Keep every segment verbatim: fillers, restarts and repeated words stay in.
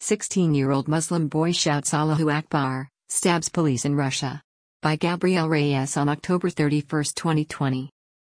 sixteen-year-old Muslim boy shouts Allahu Akbar, stabs police in Russia. By Gabriel Reyes on October thirty-first, twenty twenty.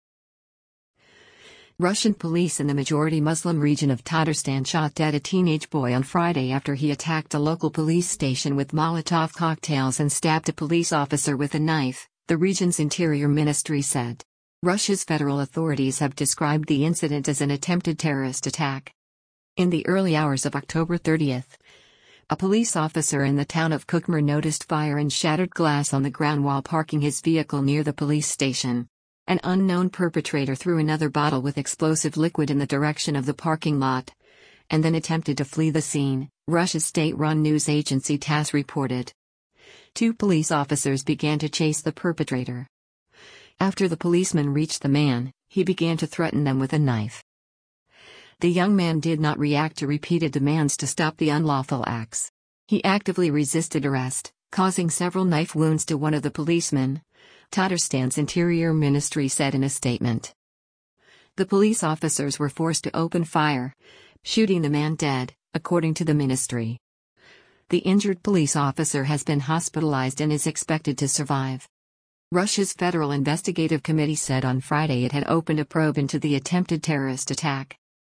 Russian police in the majority Muslim region of Tatarstan shot dead a teenage boy on Friday after he attacked a local police station with Molotov cocktails and stabbed a police officer with a knife, the region's interior ministry said. Russia's federal authorities have described the incident as an attempted terrorist attack. In the early hours of October thirtieth, a police officer in the town of Kukmar noticed fire and shattered glass on the ground while parking his vehicle near the police station. An unknown perpetrator threw another bottle with explosive liquid in the direction of the parking lot, and then attempted to flee the scene, Russia's state-run news agency TASS reported. Two police officers began to chase the perpetrator. After the policeman reached the man, he began to threaten them with a knife. The young man did not react to repeated demands to stop the unlawful acts. He actively resisted arrest, causing several knife wounds to one of the policemen, Tatarstan's interior ministry said in a statement. The police officers were forced to open fire, shooting the man dead, according to the ministry. The injured police officer has been hospitalized and is expected to survive. Russia's Federal Investigative Committee said on Friday it had opened a probe into the attempted terrorist attack.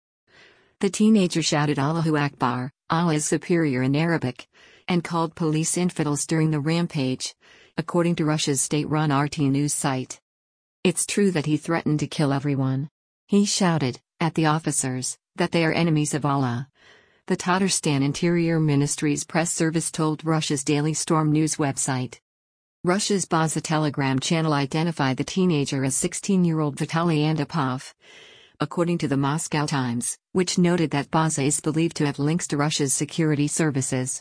The teenager shouted Allahu Akbar, Allah is superior in Arabic, and called police infidels during the rampage, according to Russia's state-run R T news site. It's true that he threatened to kill everyone. He shouted, at the officers, that they are enemies of Allah. The Tatarstan Interior Ministry's press service told Russia's Daily Storm news website. Russia's Baza Telegram channel identified the teenager as sixteen-year-old Vitaly Antipov, according to the Moscow Times, which noted that Baza is believed to have links to Russia's security services.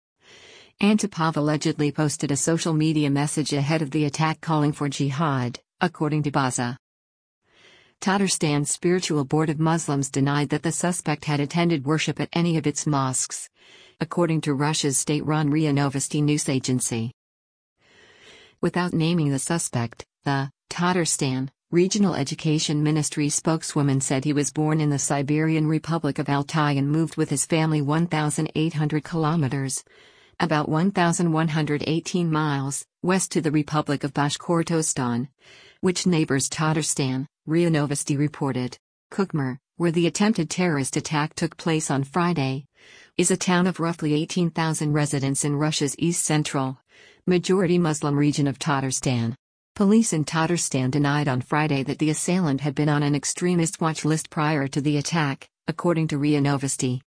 Antipov allegedly posted a social media message ahead of the attack calling for jihad, according to Baza. Tatarstan's Spiritual Board of Muslims denied that the suspect had attended worship at any of its mosques, according to Russia's state-run R I A Novosti news agency. Without naming the suspect, the Tatarstan Regional Education Ministry spokeswoman said he was born in the Siberian Republic of Altai and moved with his family one thousand eight hundred kilometers, about one thousand one hundred eighteen miles, west to the Republic of Bashkortostan, which neighbors Tatarstan, R I A Novosti reported. Kukmar, where the attempted terrorist attack took place on Friday, is a town of roughly eighteen thousand residents in Russia's east-central, majority Muslim region of Tatarstan. Police in Tatarstan denied on Friday that the assailant had been on an extremist watch list prior to the attack, according to R I A Novosti.